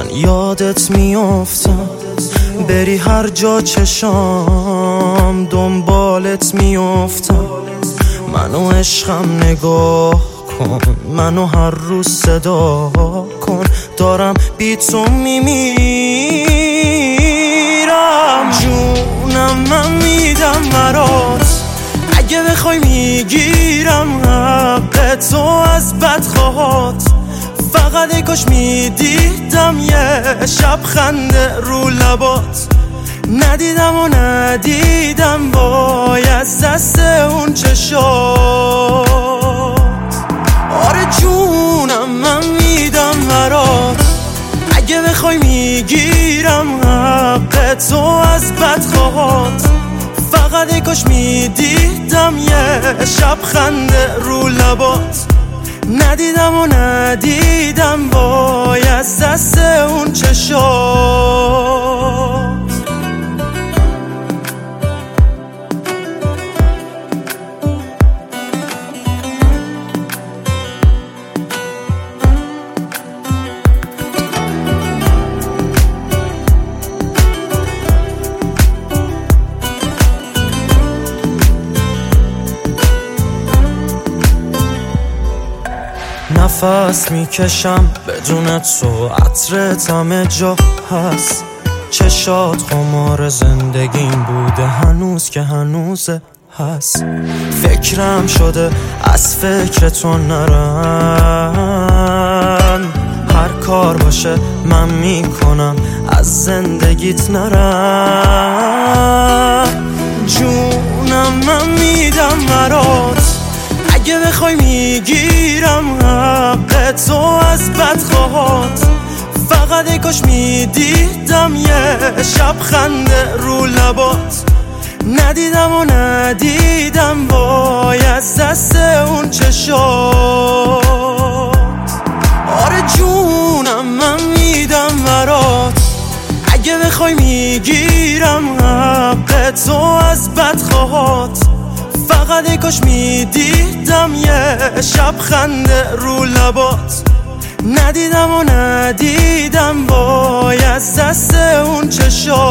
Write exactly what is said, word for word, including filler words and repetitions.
یادت میافتم، بری هر جا چشام دنبالت میافتم. منو عشقم نگاه کن، منو هر روز صدا کن، دارم بی تو میمیرم. جونم من میدم برات، اگه بخوای میگیرم حق تو از بدخواهات. فقط ای کاش میدیدم یه شب خنده رو لبات. ندیدم و ندیدم باید دست اون چشات. آره جونم من میدم برات، اگه بخوای میگیرم حق تو از بدخواهات. فقط ای کاش میدیدم یه شب خنده رو لبات. ندیدم و ندیدم باید دست اون چشات. نفس میکشم بدون تو، عطرت همه جا هست. چشات خمار زندگیم بوده هنوز که هنوزه هست. فکرم شده از فکر تو نرم، هر کار باشه من میکنم از زندگیت نرم. جونم من میدم برات، اگه بخوای میگیرم حق تو از بدخواهات. فقط ای کاش میدیدم یه شب خنده رو لبات. ندیدم و ندیدم باید دست اون چشات. آره جونم من میدم برات، اگه بخوای میگیرم حق تو از بدخواهات. فقط ای کاش میدیدم یه شب خنده رو لبات. ندیدم و ندیدم باید دست اون چشات.